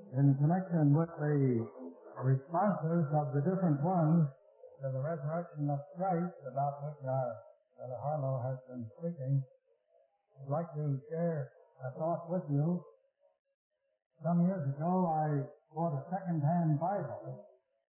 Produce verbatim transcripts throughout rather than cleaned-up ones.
in connection with the responses of the different ones to the resurrection of Christ, about which our Brother Harlow has been speaking, I'd like to share a thought with you. Some years ago, I bought a second-hand Bible,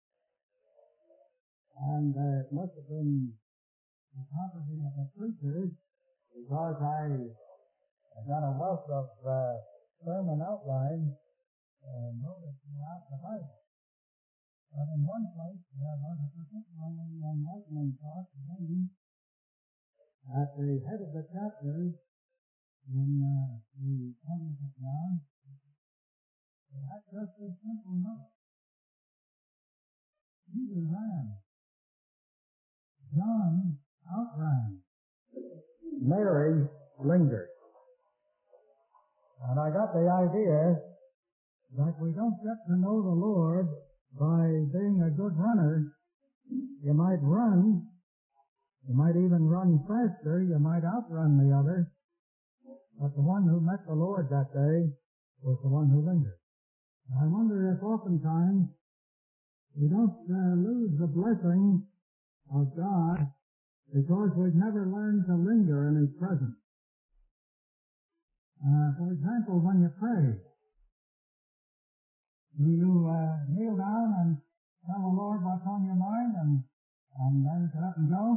and uh, it must have been the property of a preacher, because I, I got a wealth of uh, sermon outlines uh, noted throughout the Bible. But in one place, there was a particularly enlightening thought to me at the head of the chapter in uh, the twentieth of John. It had just this simple note: Peter ran, John outran, Mary lingered. And I got the idea that we don't get to know the Lord by being a good runner. You might run, you might even run faster, you might outrun the other, but the one who met the Lord that day was the one who lingered. I wonder if oftentimes we don't uh, lose the blessing of God because we've never learned to linger in His presence. Uh, for example, when you pray, do you uh, kneel down and tell the Lord what's on your mind and, and then get up and go?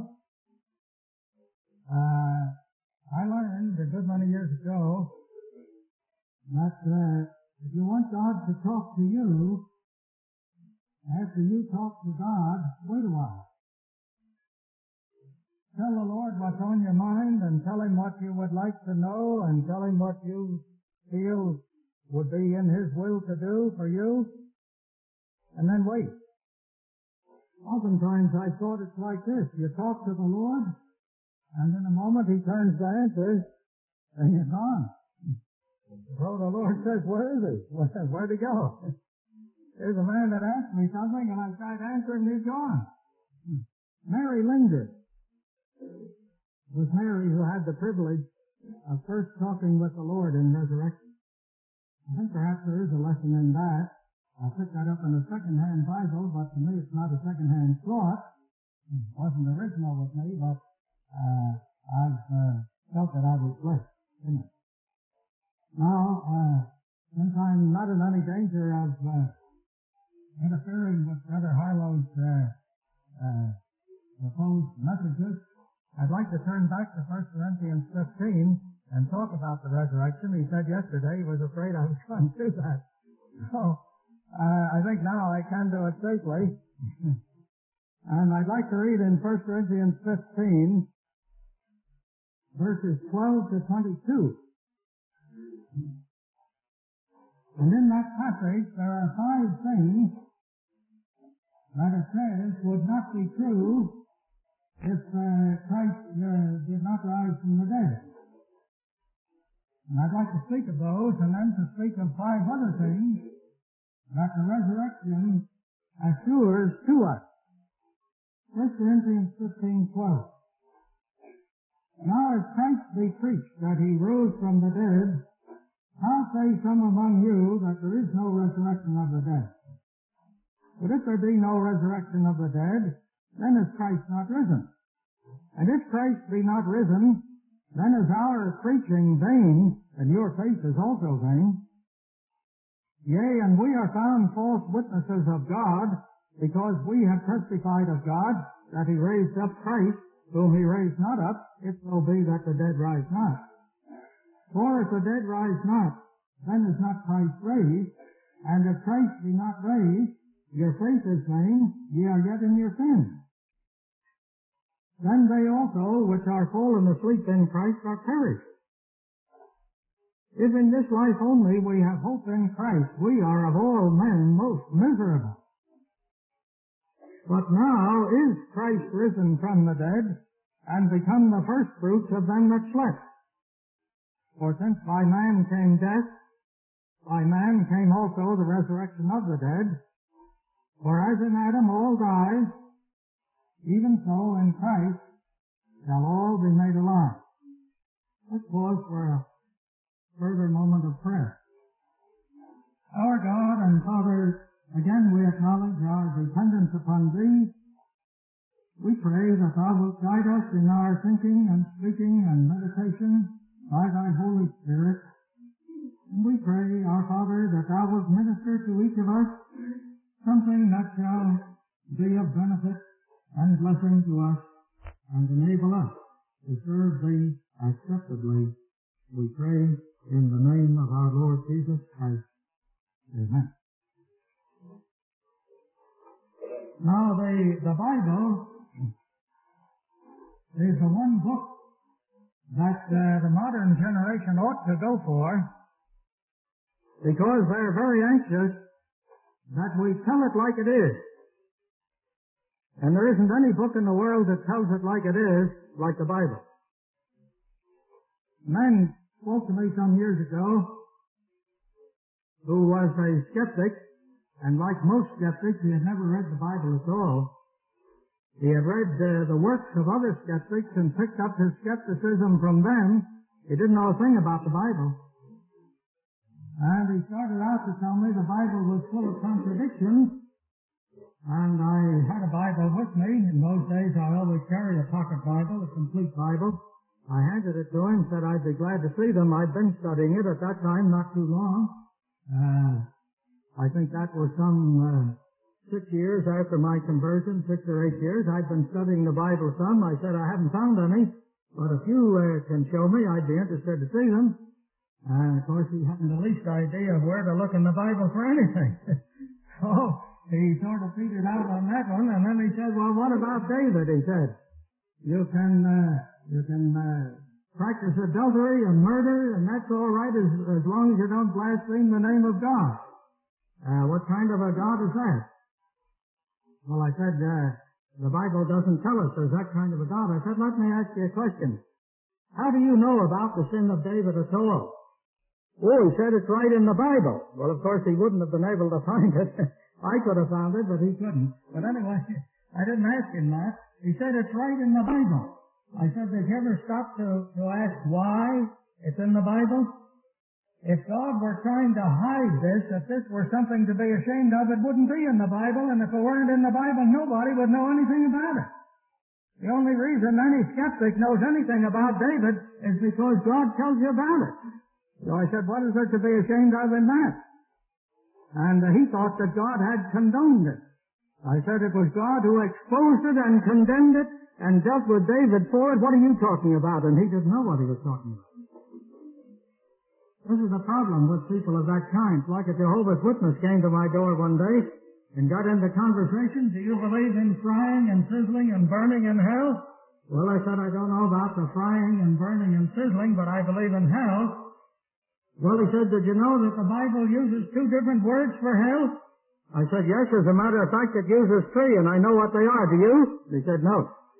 Uh, I learned a good many years ago that uh, if you want God to talk to you, after you talk to God, wait a while. Tell the Lord what's on your mind and tell Him what you would like to know and tell Him what you feel would be in His will to do for you, and then wait. Oftentimes I thought it's like this. You talk to the Lord, and in a moment He turns to answer, and you're gone. So the Lord says, where is He? Where'd He go? There's a man that asked me something, and I tried answering, and he's gone. Mary lingered. It was Mary who had the privilege of first talking with the Lord in resurrection. I think perhaps there is a lesson in that. I picked that up in a second-hand Bible, but to me it's not a second-hand thought. It wasn't original with me, but uh, I've uh, felt that I was blessed in it. Now, uh, since I'm not in any danger of uh, interfering with Brother Harlow's uh, uh, proposed messages, I'd like to turn back to First Corinthians fifteen and talk about the resurrection. He said yesterday he was afraid I was going to do that. So, uh, I think now I can do it safely. And I'd like to read in First Corinthians fifteen, verses twelve to twenty-two. And in that passage there are five things that it says would not be true if uh, Christ uh, did not rise from the dead. And I'd like to speak of those, and then to speak of five other things that the resurrection assures to us. First Corinthians fifteen twelve. Now if Christ be preached that He rose from the dead, how say some among you that there is no resurrection of the dead? But if there be no resurrection of the dead, then is Christ not risen? And if Christ be not risen, then is our preaching vain, and your faith is also vain. Yea, and we are found false witnesses of God, because we have testified of God that He raised up Christ, whom He raised not up, if so be that the dead rise not. For if the dead rise not, then is not Christ raised, and if Christ be not raised, your faith is vain, ye are yet in your sins. Then they also which are fallen asleep in Christ are perished. If in this life only we have hope in Christ, we are of all men most miserable. But now is Christ risen from the dead, and become the firstfruits of them that slept. For since by man came death, by man came also the resurrection of the dead. For as in Adam all die, even so in Christ shall all be made alive. Let's pause for a further moment of prayer. Our God and Father, again we acknowledge our dependence upon Thee. We pray that Thou wilt guide us in our thinking and speaking and meditation by Thy Holy Spirit. And we pray, our Father, that Thou wilt minister to each of us something that shall be of benefit and blessing to us and enable us to serve Thee acceptably. We pray in the name of our Lord Jesus Christ. Amen. Now, the, the Bible is the one book that uh, the modern generation ought to go for, because they're very anxious that we tell it like it is. And there isn't any book in the world that tells it like it is, like the Bible. A man spoke to me some years ago who was a skeptic, and like most skeptics, he had never read the Bible at all. He had read uh, the works of other skeptics and picked up his skepticism from them. He didn't know a thing about the Bible. And he started out to tell me the Bible was full of contradictions. And I had a Bible with me. In those days I always carried a pocket Bible, a complete Bible. I handed it to him, said I'd be glad to see them. I'd been studying it at that time, not too long. Uh, I think that was some uh, six years after my conversion, six or eight years. I'd been studying the Bible some. I said I haven't found any, but if you uh, can show me, I'd be interested to see them. And of course he hadn't the least idea of where to look in the Bible for anything. So he sort of petered out on that one, and then he said, well, what about David? He said, you can, uh, you can, uh, practice adultery and murder, and that's all right as, as long as you don't blaspheme the name of God. Uh, what kind of a God is that? Well, I said, uh, the Bible doesn't tell us there's that kind of a God. I said, let me ask you a question. How do you know about the sin of David at all? Oh, he said it's right in the Bible. Well, of course, he wouldn't have been able to find it. I could have found it, but he couldn't. But anyway, I didn't ask him that. He said it's right in the Bible. I said, did you ever stop to, to ask why it's in the Bible? If God were trying to hide this, if this were something to be ashamed of, it wouldn't be in the Bible, and if it weren't in the Bible, nobody would know anything about it. The only reason any skeptic knows anything about David is because God tells you about it. So I said, what is there to be ashamed of in that? And uh, he thought that God had condoned it. I said it was God who exposed it and condemned it and dealt with David for it. What are you talking about? And he didn't know what he was talking about. This is the problem with people of that kind. Like a Jehovah's Witness came to my door one day and got into conversation. Do you believe in frying and sizzling and burning in hell? Well, I said, I don't know about the frying and burning and sizzling, but I believe in hell. Well, he said, did you know that the Bible uses two different words for hell? I said, yes, as a matter of fact, it uses three, and I know what they are. Do you? He said, no.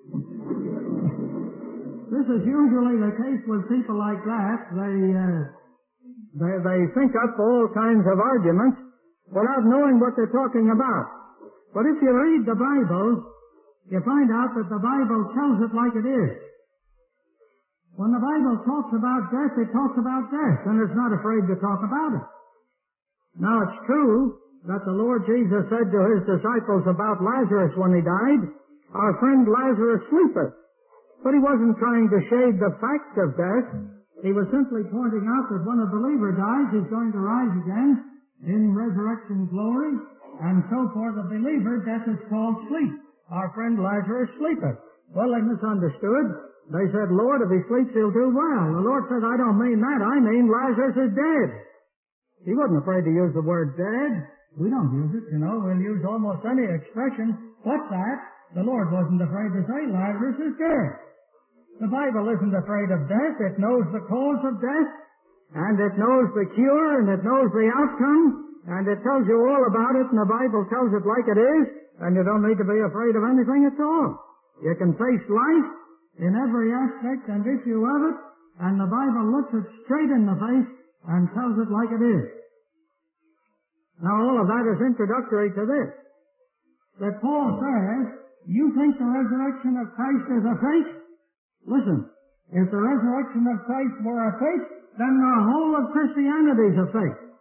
This is usually the case with people like that. They, uh, they, they think up all kinds of arguments without knowing what they're talking about. But if you read the Bible, you find out that the Bible tells it like it is. When the Bible talks about death, it talks about death, and it's not afraid to talk about it. Now, it's true that the Lord Jesus said to his disciples about Lazarus when he died, our friend Lazarus sleepeth. But he wasn't trying to shade the fact of death. He was simply pointing out that when a believer dies, he's going to rise again in resurrection glory, and so for the believer, death is called sleep. Our friend Lazarus sleepeth. Well, they misunderstood. They said, Lord, if he sleeps, he'll do well. The Lord said, I don't mean that. I mean Lazarus is dead. He wasn't afraid to use the word dead. We don't use it, you know. We'll use almost any expression. What's that? The Lord wasn't afraid to say Lazarus is dead. The Bible isn't afraid of death. It knows the cause of death, and it knows the cure, and it knows the outcome, and it tells you all about it, and the Bible tells it like it is, and you don't need to be afraid of anything at all. You can face life in every aspect and issue of it, and the Bible looks it straight in the face and tells it like it is. Now, all of that is introductory to this. That Paul says, you think the resurrection of Christ is a fake? Listen, if the resurrection of Christ were a fake, then the whole of Christianity is a fake.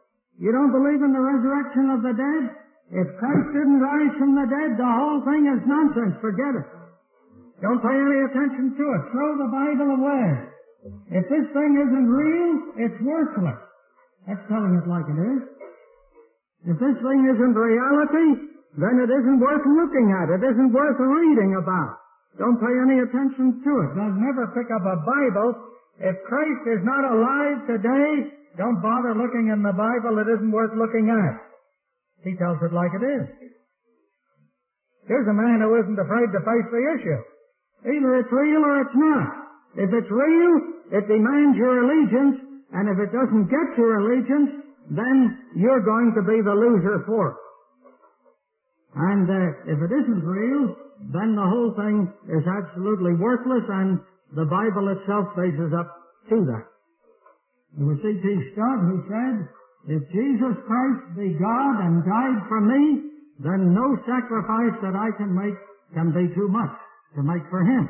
You don't believe in the resurrection of the dead? If Christ didn't rise from the dead, the whole thing is nonsense. Forget it. Don't pay any attention to it. Throw the Bible away. If this thing isn't real, it's worthless. That's telling it like it is. If this thing isn't reality, then it isn't worth looking at. It isn't worth reading about. Don't pay any attention to it. Don't never pick up a Bible. If Christ is not alive today, don't bother looking in the Bible. It isn't worth looking at. He tells it like it is. Here's a man who isn't afraid to face the issue. Either it's real or it's not. If it's real, it demands your allegiance, and if it doesn't get your allegiance, then you're going to be the loser for it. And uh, if it isn't real, then the whole thing is absolutely worthless, and the Bible itself faces up to that. There was C T Studd who said, if Jesus Christ be God and died for me, then no sacrifice that I can make can be too much to make for Him.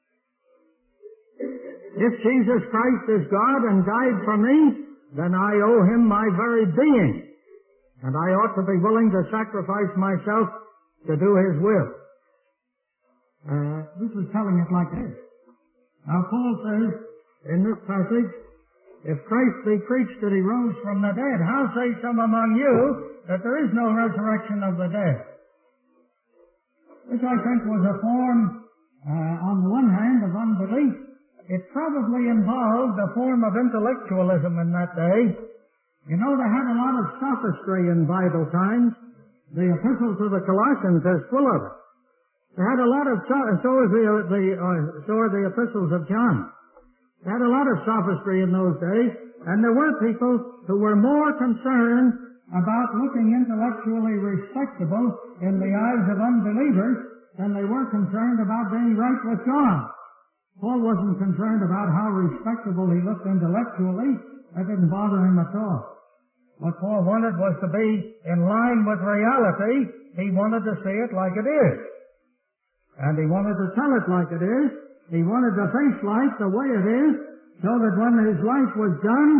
If Jesus Christ is God and died for me, then I owe Him my very being, and I ought to be willing to sacrifice myself to do His will. Uh, this is telling it like this. Now Paul says in this passage, if Christ be preached that He rose from the dead, how say some among you that there is no resurrection of the dead? Which I think was a form, uh, on the one hand, of unbelief. It probably involved a form of intellectualism in that day. You know, they had a lot of sophistry in Bible times. The Epistle to the Colossians is full of it. They had a lot of, so, so is the, the uh, so are the epistles of John. They had a lot of sophistry in those days, and there were people who were more concerned about looking intellectually respectable in the eyes of unbelievers than they were concerned about being right with God. Paul wasn't concerned about how respectable he looked intellectually. That didn't bother him at all. What Paul wanted was to be in line with reality. He wanted to see it like it is. And he wanted to tell it like it is. He wanted to face life the way it is, so that when his life was done,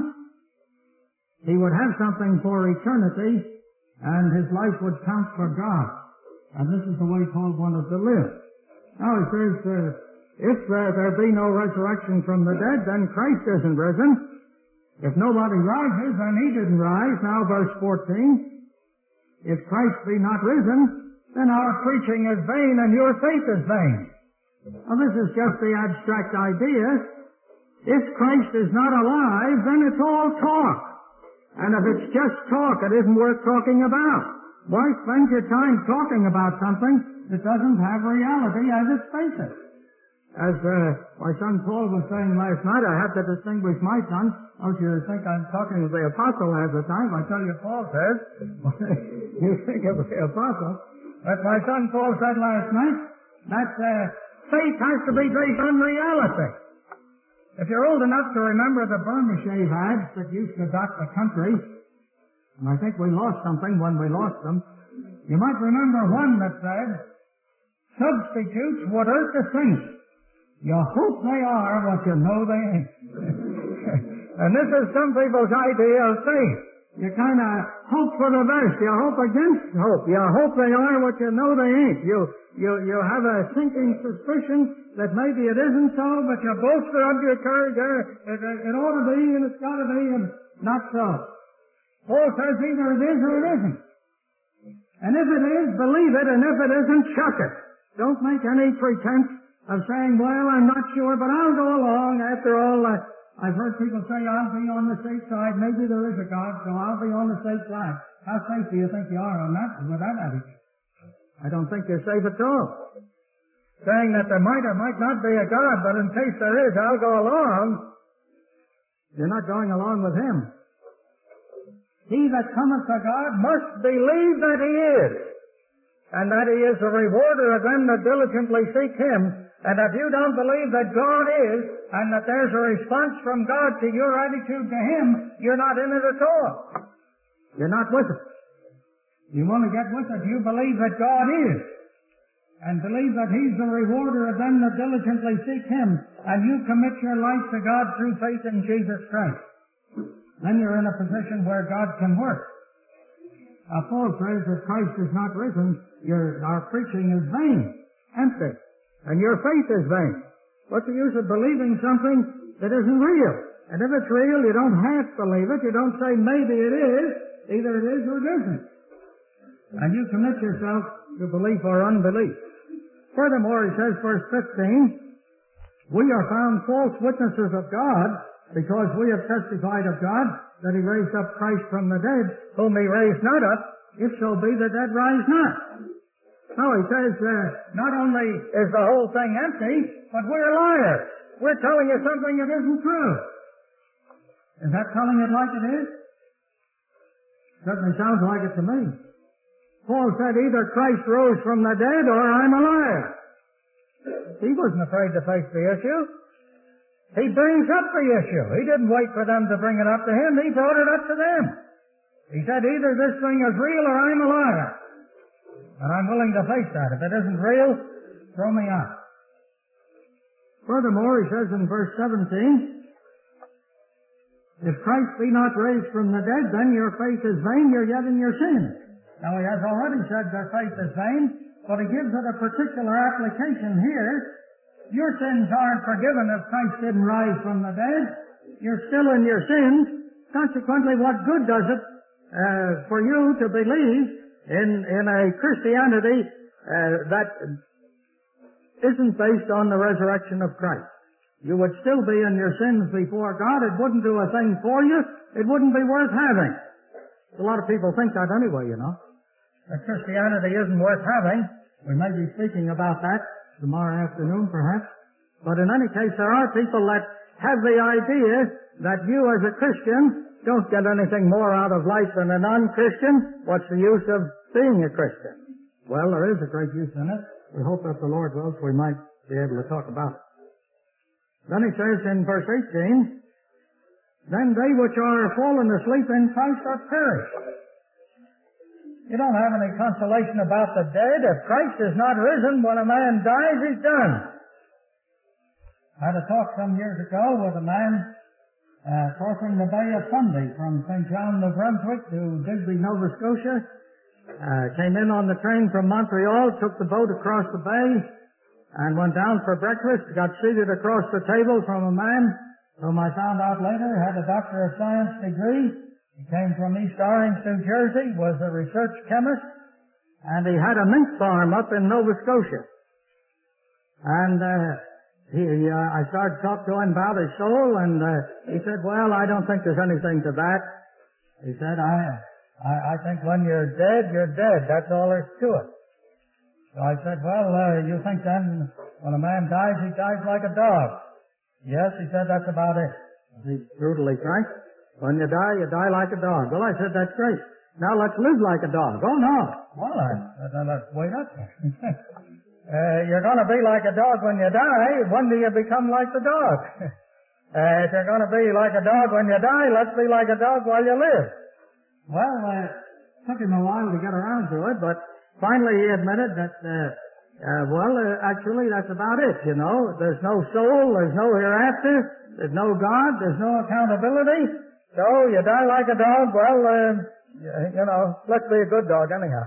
he would have something for eternity, and his life would count for God. And this is the way Paul wanted to live. Now he says, uh, if uh, there be no resurrection from the dead, then Christ isn't risen. If nobody rises, then he didn't rise. Now verse fourteen, if Christ be not risen, then our preaching is vain and your faith is vain. Now this is just the abstract idea. If Christ is not alive, then it's all talk. And if it's just talk, it isn't worth talking about. Why spend your time talking about something that doesn't have reality as its basis? As uh, my son Paul was saying last night, I have to distinguish my son. Don't you think I'm talking of the apostle half the time? I tell you, Paul says, you think of the apostle. But my son Paul said last night that uh, faith has to be based on reality. If you're old enough to remember the Burma shave ads that used to dot the country, and I think we lost something when we lost them, you might remember one that said, substitutes would hurt the saints. You hope they are what you know they ain't. And this is some people's idea of faith. You kind of hope for the best. You hope against hope. You hope they are what you know they ain't. You you you have a sinking suspicion that maybe it isn't so, but you bolster up your courage. It, it, it ought to be, and it's got to be, and not so. Paul says either it is or it isn't. And if it is, believe it, and if it isn't, chuck it. Don't make any pretense of saying, well, I'm not sure, but I'll go along. After all, uh, I've heard people say, I'll be on the safe side. Maybe there is a God, so I'll be on the safe side. How safe do you think you are on that, with that attitude? I don't think you're safe at all. Saying that there might or might not be a God, but in case there is, I'll go along. You're not going along with Him. He that cometh to God must believe that He is, and that He is the rewarder of them that diligently seek Him. And if you don't believe that God is, and that there's a response from God to your attitude to Him, you're not in it at all. You're not with it. You want to get with it, you believe that God is, and believe that He's the rewarder of them that diligently seek Him, and you commit your life to God through faith in Jesus Christ. Then you're in a position where God can work. Uh, Paul says that Christ is not risen. Your, our preaching is vain, empty, and your faith is vain. What's the use of believing something that isn't real? And if it's real, you don't half believe it. You don't say maybe it is. Either it is or it isn't. And you commit yourself to belief or unbelief. Furthermore, he says, verse fifteen, we are found false witnesses of God because we have testified of God that he raised up Christ from the dead, whom he raised not up, if so be the dead rise not. So he says, uh, not only is the whole thing empty, but we're liars. We're telling you something that isn't true. Is that telling it like it is? Certainly sounds like it to me. Paul said either Christ rose from the dead or I'm a liar. He wasn't afraid to face the issue. He brings up the issue. He didn't wait for them to bring it up to him. He brought it up to them. He said either this thing is real or I'm a liar. And I'm willing to face that. If it isn't real, throw me out. Furthermore, he says in verse seventeen, if Christ be not raised from the dead, then your faith is vain, you're yet in your sins. Now, he has already said their faith is vain, but he gives it a particular application here. Your sins aren't forgiven if Christ didn't rise from the dead. You're still in your sins. Consequently, what good does it uh, for you to believe in, in a Christianity uh, that isn't based on the resurrection of Christ? You would still be in your sins before God. It wouldn't do a thing for you. It wouldn't be worth having. A lot of people think that anyway, you know. That Christianity isn't worth having. We may be speaking about that tomorrow afternoon, perhaps. But in any case, there are people that have the idea that you as a Christian don't get anything more out of life than a non-Christian. What's the use of being a Christian? Well, there is a great use in it. We hope that the Lord wills we might be able to talk about it. Then he says in verse eighteen, then they which are fallen asleep in Christ are perished. You don't have any consolation about the dead. If Christ is not risen, when a man dies, he's done. I had a talk some years ago with a man uh, crossing the Bay of Fundy from Saint John, New Brunswick to Digby, Nova Scotia. Uh, came in on the train from Montreal, took the boat across the bay, and went down for breakfast, got seated across the table from a man whom I found out later had a Doctor of Science degree. He came from East Orange, New Jersey, was a research chemist, and he had a mink farm up in Nova Scotia. And uh, he, uh, I started to talk to him about his soul, and uh, he said, well, I don't think there's anything to that. He said, I, I, I think when you're dead, you're dead. That's all there's to it. So I said, well, uh, you think then when a man dies, he dies like a dog? Yes, he said, that's about it. He's brutally frank. When you die, you die like a dog. Well, I said, that's great. Now let's live like a dog. Oh, no. Well, I, uh, let's wait up there. uh, you're going to be like a dog when you die. When do you become like the dog? uh, if you're going to be like a dog when you die, let's be like a dog while you live. Well, uh, it took him a while to get around to it, but finally he admitted that, uh, uh, well, uh, actually that's about it, you know. There's no soul, there's no hereafter, there's no God, there's no accountability. So you die like a dog, well, uh, you know, let's be a good dog anyhow.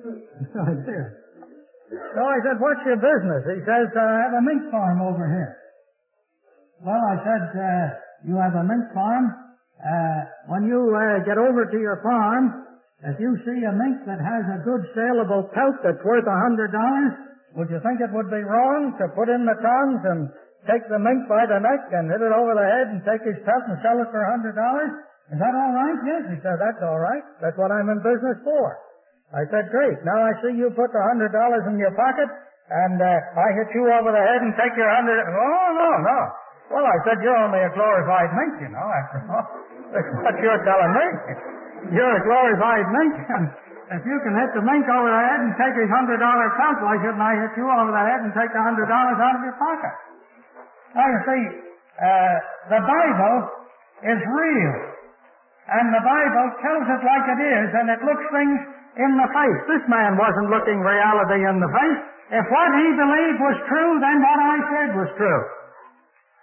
So I said, what's your business? He says, uh, I have a mink farm over here. Well, I said, uh, you have a mink farm. Uh, when you uh, get over to your farm, if you see a mink that has a good saleable pelt that's worth a hundred dollars, would you think it would be wrong to put in the tongs and take the mink by the neck and hit it over the head and take his pelt and sell it for a hundred dollars? Is that all right? Yes, he said, that's all right. That's what I'm in business for. I said, great. Now I see you put the hundred dollars in your pocket and uh, I hit you over the head and take your hundred. Oh, no, no. Well, I said, you're only a glorified mink, you know, after all. That's what you're telling me. You're a glorified mink. And if you can hit the mink over the head and take his hundred dollar pelt, why shouldn't I hit you over the head and take the hundred dollars out of your pocket? Now, you see, uh, the Bible is real. And the Bible tells it like it is, and it looks things in the face. This man wasn't looking reality in the face. If what he believed was true, then what I said was true.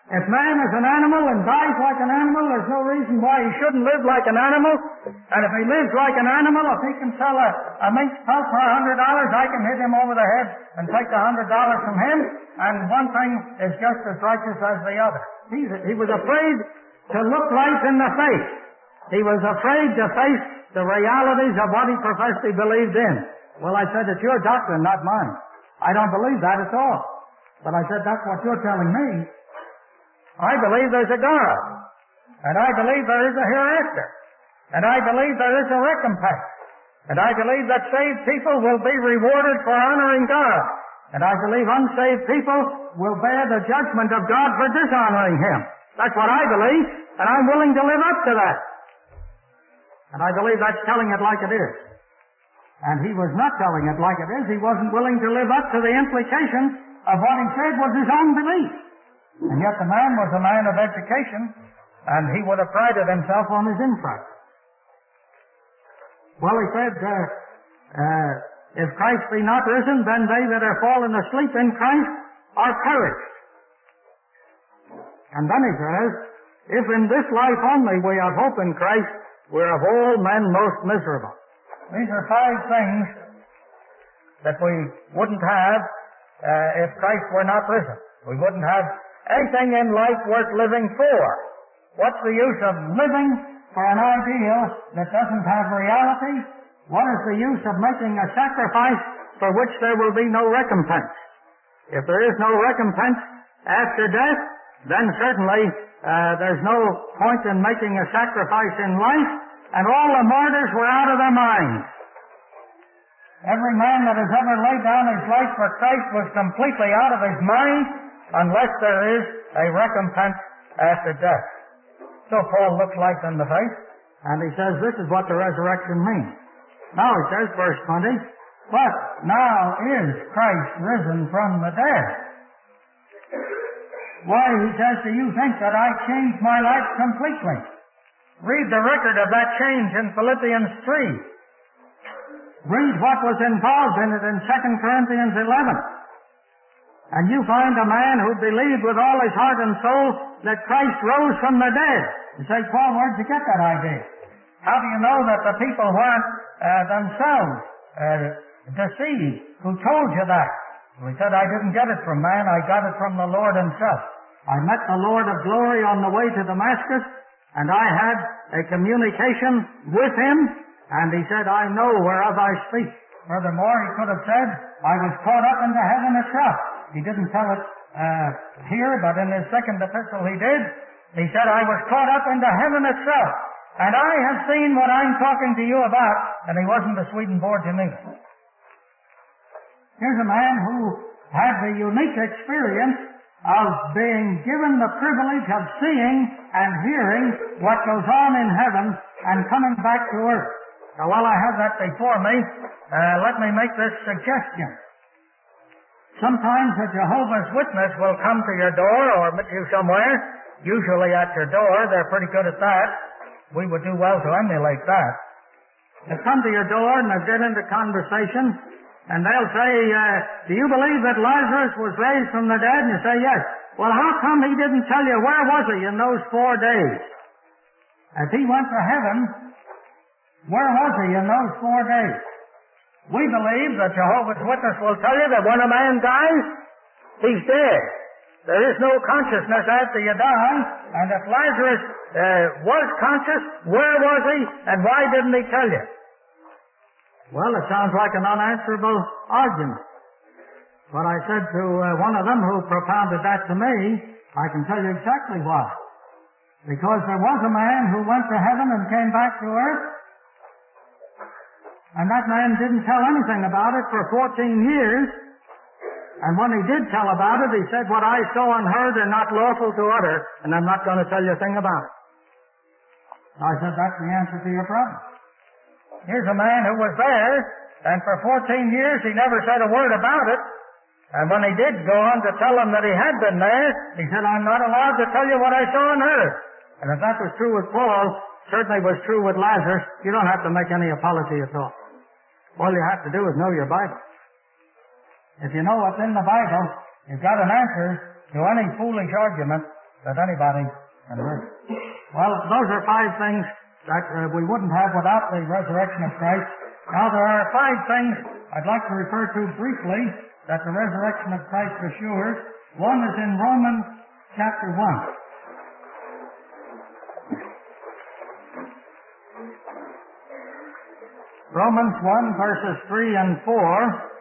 If man is an animal and dies like an animal, there's no reason why he shouldn't live like an animal. And if he lives like an animal, if he can sell a, a meat pelt for a hundred dollars, I can hit him over the head and take a hundred dollars from him. And one thing is just as righteous as the other. He's, he was afraid to look life in the face. He was afraid to face the realities of what he professed he believed in. Well, I said, it's your doctrine, not mine. I don't believe that at all. But I said, that's what you're telling me. I believe there's a God, and I believe there is a hereafter, and I believe there is a recompense, and I believe that saved people will be rewarded for honoring God, and I believe unsaved people will bear the judgment of God for dishonoring Him. That's what I believe, and I'm willing to live up to that. And I believe that's telling it like it is. And he was not telling it like it is. He wasn't willing to live up to the implications of what he said was his own belief. And yet the man was a man of education, and he would have prided himself on his insight. Well, he said, uh, uh, if Christ be not risen, then they that are fallen asleep in Christ are perished. And then he says, if in this life only we have hope in Christ, we're of all men most miserable. These are five things that we wouldn't have uh, if Christ were not risen. We wouldn't have anything in life worth living for. What's the use of living for an ideal that doesn't have reality? What is the use of making a sacrifice for which there will be no recompense? If there is no recompense after death, then certainly uh, there's no point in making a sacrifice in life, and all the martyrs were out of their minds. Every man that has ever laid down his life for Christ was completely out of his mind, unless there is a recompense after death. So Paul looks life in the face, and he says this is what the resurrection means. Now he says, verse twenty, but now is Christ risen from the dead. Why, he says, do you think that I changed my life completely? Read the record of that change in Philippians three. Read what was involved in it in Second Corinthians eleven. And you find a man who believed with all his heart and soul that Christ rose from the dead. You say, Paul, where'd you get that idea? How do you know that the people weren't uh, themselves uh, deceived who told you that? Well, he said, I didn't get it from man, I got it from the Lord himself. I met the Lord of glory on the way to Damascus, and I had a communication with him, and he said, I know whereof I speak. Furthermore, he could have said, I was caught up into heaven itself. He didn't tell it uh, here, but in his second epistle he did. He said, I was caught up into heaven itself, and I have seen what I'm talking to you about, and he wasn't a Swedenborg Geneva. Here's a man who had the unique experience of being given the privilege of seeing and hearing what goes on in heaven and coming back to earth. Now, while I have that before me, uh, let me make this suggestion. Sometimes a Jehovah's Witness will come to your door or meet you somewhere, usually at your door. They're pretty good at that. We would do well to emulate that. They come to your door and they get into conversation, and they'll say, uh, do you believe that Lazarus was raised from the dead? And you say, yes. Well, how come he didn't tell you where was he in those four days? If he went to heaven, where was he in those four days? We believe that Jehovah's Witness will tell you that when a man dies, he's dead. There is no consciousness after you die. And if Lazarus uh, was conscious, where was he, and why didn't he tell you? Well, it sounds like an unanswerable argument. But I said to uh, one of them who propounded that to me, I can tell you exactly why. Because there was a man who went to heaven and came back to earth, and that man didn't tell anything about it for fourteen years. And when he did tell about it, he said, what I saw and heard are not lawful to utter, and I'm not going to tell you a thing about it. I said, that's the answer to your problem. Here's a man who was there, and for fourteen years he never said a word about it. And when he did go on to tell them that he had been there, he said, I'm not allowed to tell you what I saw and heard. And if that was true with Paul, certainly was true with Lazarus, you don't have to make any apology at all. All you have to do is know your Bible. If you know what's in the Bible, you've got an answer to any foolish argument that anybody can read. Well, those are five things that uh, we wouldn't have without the resurrection of Christ. Now, there are five things I'd like to refer to briefly that the resurrection of Christ assures. One is in Romans chapter one. Romans one, verses three and four.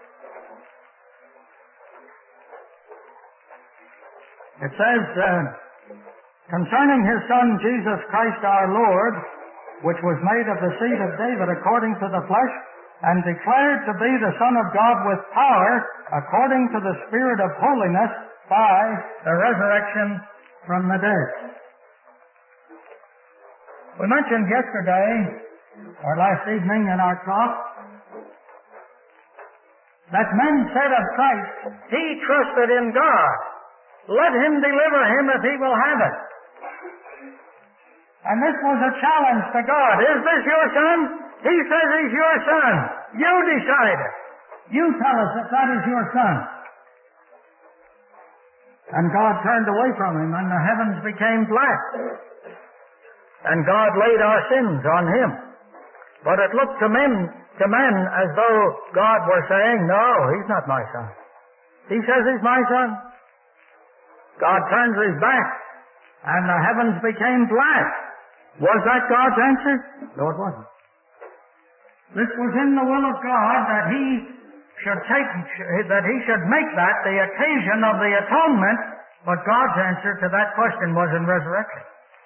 It says, uh, concerning his Son, Jesus Christ our Lord, which was made of the seed of David according to the flesh, and declared to be the Son of God with power, according to the Spirit of holiness, by the resurrection from the dead. We mentioned yesterday, or last evening in our talk, that men said of Christ, he trusted in God. Let him deliver him if he will have it. And this was a challenge to God. Is this your son? He says he's your son. You decide it. You tell us if that is your son. And God turned away from him, and the heavens became black. And God laid our sins on him. But it looked to men, to men as though God were saying, no, he's not my son. He says he's my son. God turns his back, and the heavens became black. Was that God's answer? No, it wasn't. This was in the will of God that he should take, that he should make that the occasion of the atonement, but God's answer to that question was in resurrection.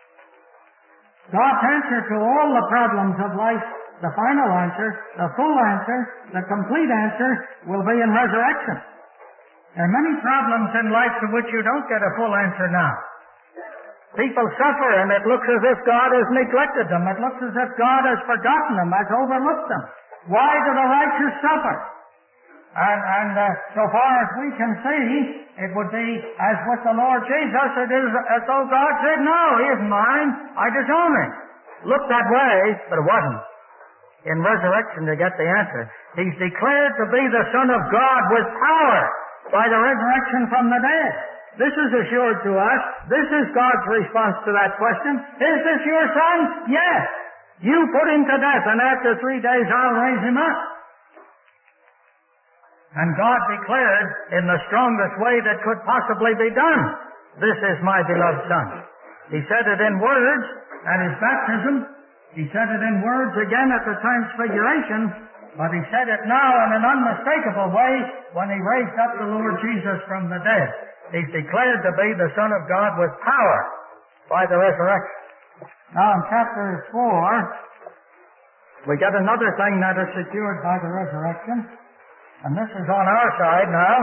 God's answer to all the problems of life, the final answer, the full answer, the complete answer, will be in resurrection. There are many problems in life to which you don't get a full answer now. People suffer, and it looks as if God has neglected them. It looks as if God has forgotten them, has overlooked them. Why do the righteous suffer? And, and uh, so far as we can see, it would be as with the Lord Jesus, it is as though God said, no, he isn't mine. I disown him. Looked that way, but it wasn't. In resurrection, you get the answer. He's declared to be the Son of God with power by the resurrection from the dead. This is assured to us. This is God's response to that question. Is this your son? Yes. You put him to death, and after three days I'll raise him up. And God declared in the strongest way that could possibly be done, this is my beloved Son. He said it in words at his baptism. He said it in words again at the Transfiguration. But he said it now in an unmistakable way when he raised up the Lord Jesus from the dead. He's declared to be the Son of God with power by the resurrection. Now in chapter four, we get another thing that is secured by the resurrection. And this is on our side now.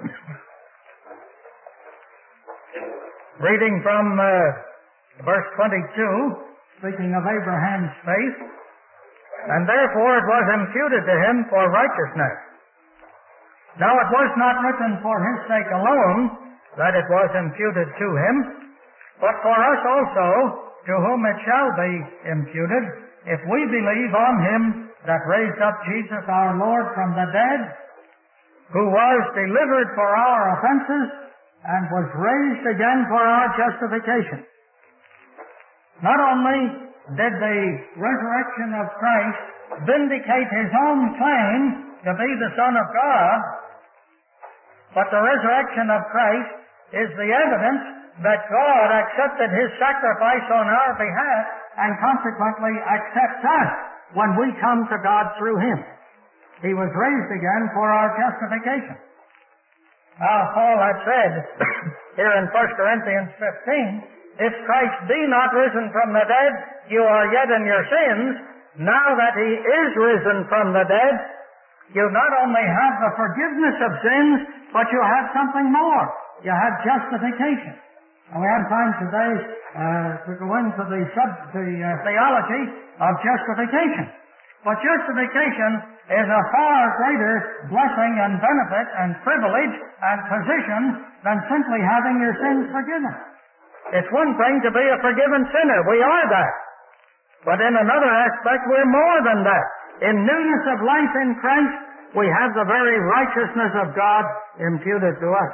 Reading from uh, verse twenty-two, speaking of Abraham's faith. And therefore it was imputed to him for righteousness. Now it was not written for his sake alone that it was imputed to him, but for us also, to whom it shall be imputed, if we believe on him that raised up Jesus our Lord from the dead, who was delivered for our offenses and was raised again for our justification. Not only did the resurrection of Christ vindicate his own claim to be the Son of God, but the resurrection of Christ is the evidence that God accepted his sacrifice on our behalf and consequently accepts us when we come to God through him. He was raised again for our justification. Now, Paul had said here in First Corinthians fifteen, if Christ be not risen from the dead, you are yet in your sins. Now that he is risen from the dead, you not only have the forgiveness of sins, but you have something more. You have justification. And we have time today uh, to go into the, sub, the uh, theology of justification. But justification is a far greater blessing and benefit and privilege and position than simply having your sins forgiven. It's one thing to be a forgiven sinner. We are that. But in another aspect, we're more than that. In newness of life in Christ, we have the very righteousness of God imputed to us.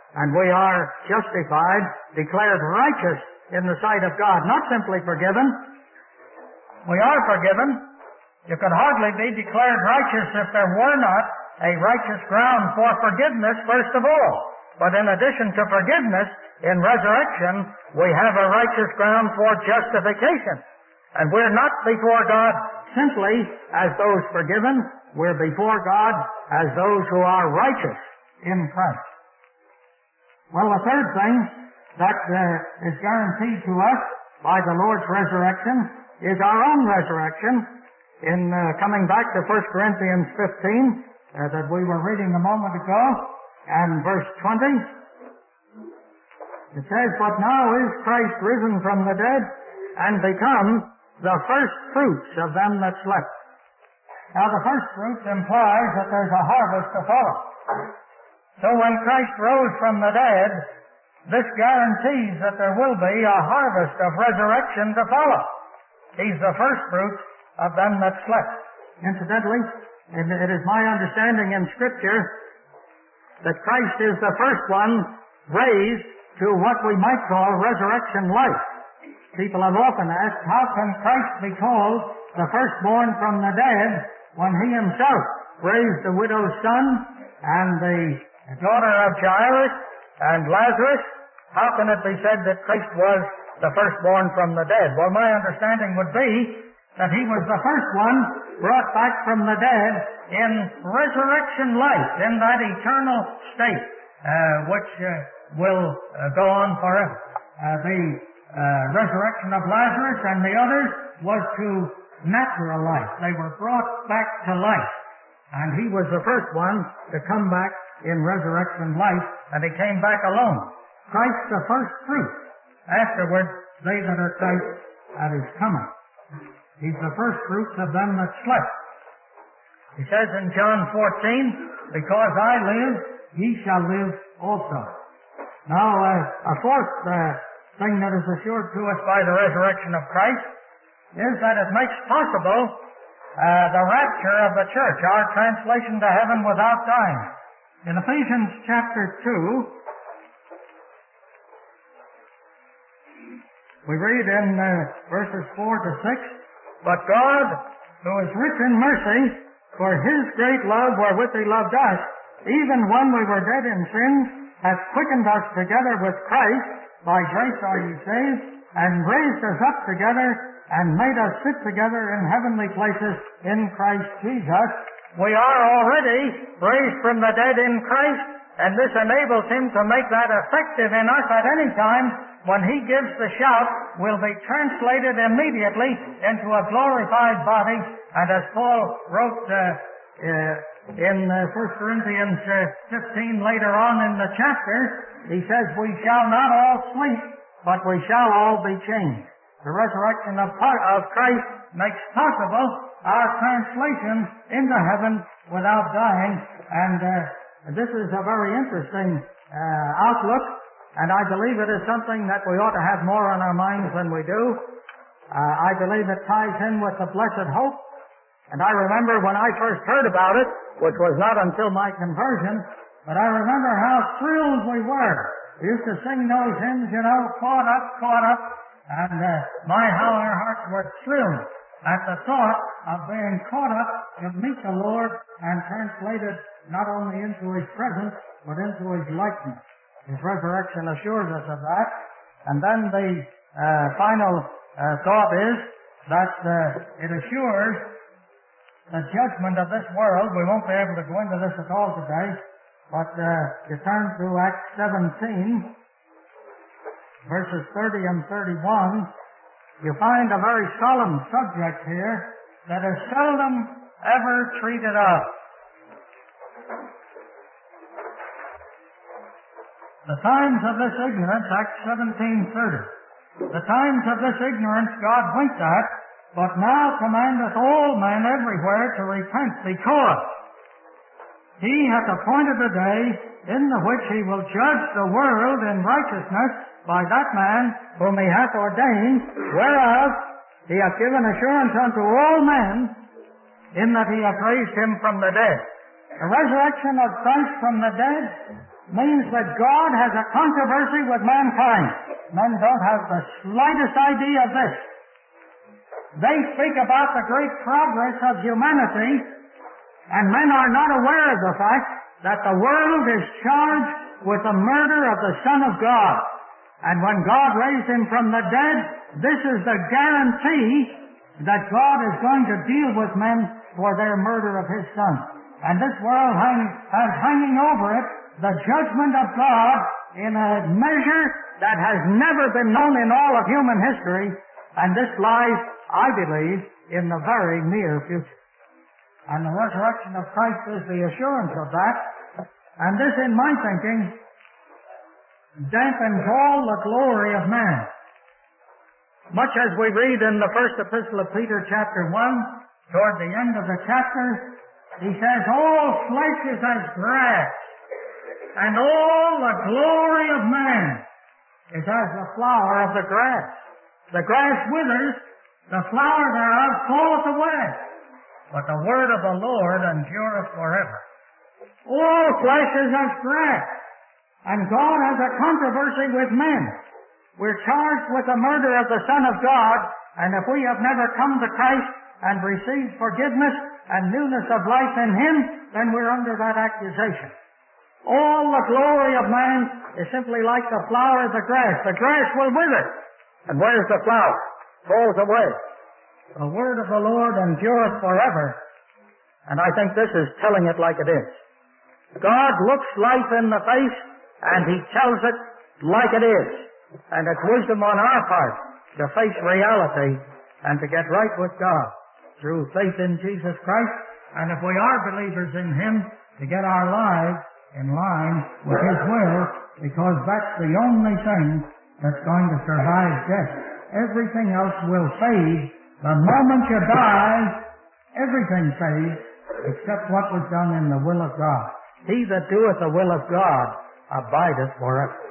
and we are justified, declared righteous in the sight of God, not simply forgiven. We are forgiven. You could hardly be declared righteous if there were not a righteous ground for forgiveness, first of all. But in addition to forgiveness, in resurrection, we have a righteous ground for justification. And we're not before God simply as those forgiven. We're before God as those who are righteous in Christ. Well, the third thing that uh, is guaranteed to us by the Lord's resurrection is our own resurrection. In uh, coming back to First Corinthians fifteen, uh, that we were reading a moment ago, and verse twenty, it says, "But now is Christ risen from the dead, and become the first fruits of them that slept." Now the first fruits implies that there's a harvest to follow. So when Christ rose from the dead, this guarantees that there will be a harvest of resurrection to follow. He's the first fruits of them that slept. Incidentally, it is my understanding in Scripture that Christ is the first one raised to what we might call resurrection life. People have often asked, how can Christ be called the firstborn from the dead when he himself raised the widow's son and the daughter of Jairus and Lazarus? How can it be said that Christ was the firstborn from the dead? Well, my understanding would be that he was the first one brought back from the dead in resurrection life, in that eternal state, uh, which uh, will uh, go on forever. Uh, the uh, resurrection of Lazarus and the others was to natural life. They were brought back to life. And he was the first one to come back in resurrection life, and he came back alone. Christ the first fruit. Afterwards, they that are Christ at his coming. He's the first fruits of them that slept. He says in John fourteen, "Because I live, ye shall live also." Now, uh, a fourth uh, thing that is assured to us by the resurrection of Christ is that it makes possible uh, the rapture of the church, our translation to heaven without dying. In Ephesians chapter two, we read in uh, verses four to six, "But God, who is rich in mercy, for his great love wherewith he loved us, even when we were dead in sins, hath quickened us together with Christ. By grace are ye saved, and raised us up together, and made us sit together in heavenly places in Christ Jesus." We are already raised from the dead in Christ, and this enables him to make that effective in us at any time. When he gives the shout, we'll be translated immediately into a glorified body. And as Paul wrote uh, uh, in uh, First Corinthians uh, fifteen later on in the chapter, he says, "We shall not all sleep, but we shall all be changed." The resurrection of, of Christ makes possible our translation into heaven without dying. And uh, this is a very interesting uh, outlook. And I believe it is something that we ought to have more on our minds than we do. Uh, I believe it ties in with the blessed hope. And I remember when I first heard about it, which was not until my conversion, but I remember how thrilled we were. We used to sing those hymns, you know, caught up, caught up. And uh, my, how our hearts were thrilled at the thought of being caught up to meet the Lord and translated not only into his presence, but into his likeness. His resurrection assures us of that. And then the uh, final uh, thought is that uh, it assures the judgment of this world. We won't be able to go into this at all today, but uh, you turn to Acts seventeen, verses thirty and thirty-one, you find a very solemn subject here that is seldom ever treated of. The times of this ignorance, Acts seventeen thirty. The times of this ignorance God winked at, but now commandeth all men everywhere to repent, because he hath appointed a day in the which he will judge the world in righteousness by that man whom he hath ordained, whereof he hath given assurance unto all men, in that he hath raised him from the dead. The resurrection of Christ from the dead means that God has a controversy with mankind. Men don't have the slightest idea of this. They speak about the great progress of humanity, and men are not aware of the fact that the world is charged with the murder of the Son of God. And when God raised him from the dead, this is the guarantee that God is going to deal with men for their murder of his Son. And this world hang, has hanging over it the judgment of God in a measure that has never been known in all of human history, and this lies, I believe, in the very near future. And the resurrection of Christ is the assurance of that, and this, in my thinking, dampens all the glory of man. Much as we read in the first epistle of Peter, chapter one, toward the end of the chapter, he says, all flesh is as grass, and all the glory of man is as the flower of the grass. The grass withers, the flower thereof falleth away, but the word of the Lord endureth forever. All flesh is as grass, and God has a controversy with men. We're charged with the murder of the Son of God, and if we have never come to Christ and received forgiveness and newness of life in Him, then we're under that accusation. All the glory of man is simply like the flower of the grass. The grass will wither. And where's the flower? Falls away. The word of the Lord endureth forever. And I think this is telling it like it is. God looks life in the face, and He tells it like it is. And it's wisdom on our part to face reality and to get right with God through faith in Jesus Christ. And if we are believers in Him, to get our lives in line with His will, because that's the only thing that's going to survive death. Everything else will fade. The moment you die, everything fades, except what was done in the will of God. He that doeth the will of God abideth forever.